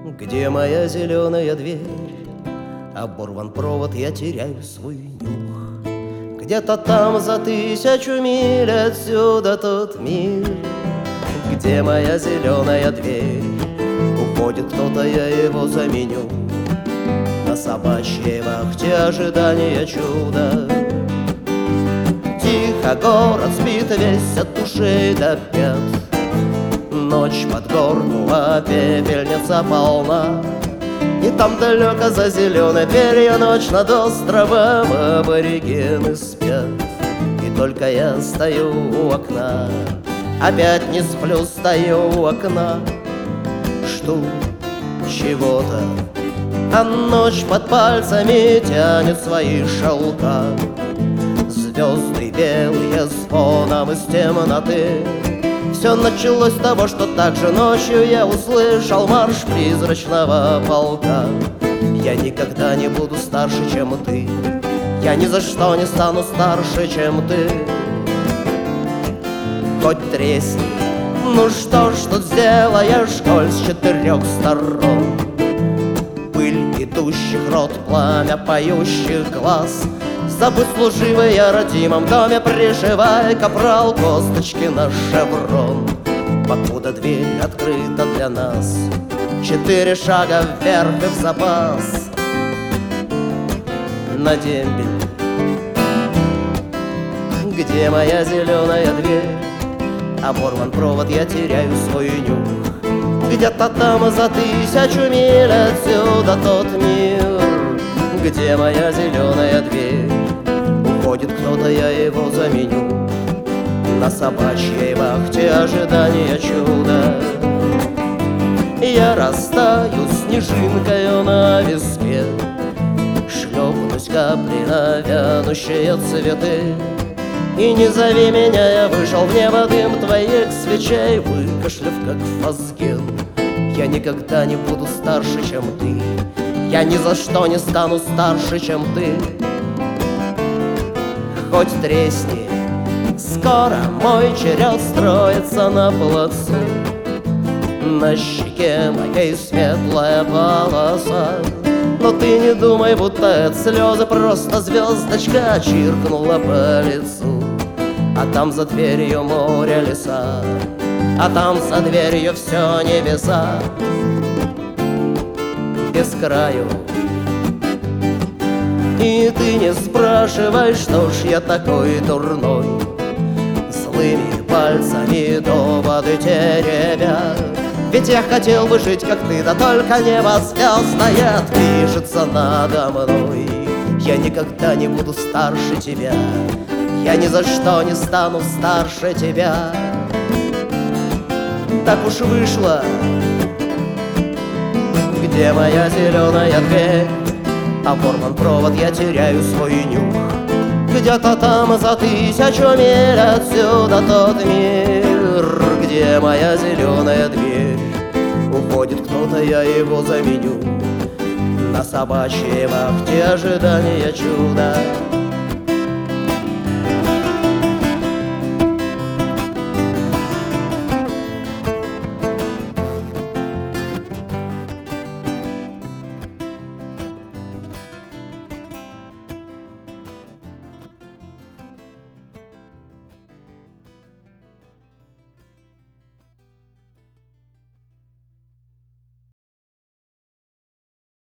Где моя зеленая дверь? Оборван провод, я теряю свой нюх. Где-то там за 1000 миль отсюда тот мир. Где моя зеленая дверь? Уходит кто-то, я его заменю. На собачьей вахте ожидания чуда. Тихо город спит весь от ушей до пят. Ночь под горку, а пепельница полна. И там далеко за зеленой дверью ночь над островом аборигены спят. И только я стою у окна, опять не сплю, стою у окна. Жду чего-то, а ночь под пальцами тянет свои шелка. Звезды белые звоном из темноты. Все началось с того, что так же ночью я услышал марш призрачного полка. Я никогда не буду старше, чем ты. Я ни за что не стану старше, чем ты. Хоть тресни, ну что ж тут сделаешь, коль с 4 сторон. Пыль идущих рот, пламя поющих глаз. Забудь служивый о родимом доме, пришивай, капрал, косточки на шеврон. Покуда дверь открыта для нас, 4 шага вверх и в запас. На дембель. Где моя зеленая дверь? Оборван провод, я теряю свой нюх. Где-то там за 1000 миль отсюда тот мир. Где моя зеленая дверь? Уходит кто-то, я его заменю. На собачьей вахте ожидания чуда. Я растаю снежинкою на виске, шлепнусь капли на вянущие цветы. И не зови меня, я вышел в небо, дым твоих свечей выкашляв, как фазген. Я никогда не буду старше, чем ты. Я ни за что не стану старше, чем ты. Хоть тресни, скоро мой черед строится на плацу. На щеке моей светлая полоса. Но ты не думай, будто это слезы, просто звездочка чиркнула по лицу. А там за дверью море, леса, а там за дверью все небеса. Без краю. И ты не спрашивай, что ж я такой дурной, злыми пальцами доводы теребя. Ведь я хотел бы жить, как ты, да только небо звездное движется надо мной. Я никогда не буду старше тебя. Я ни за что не стану старше тебя. Так уж вышло. Где моя зеленая дверь? Оборван провод, я теряю свой нюх. Где-то там за 1000 миль отсюда тот мир. Где моя зеленая дверь? Уходит кто-то, я его заменю. На собачьей вахте ожидания чуда.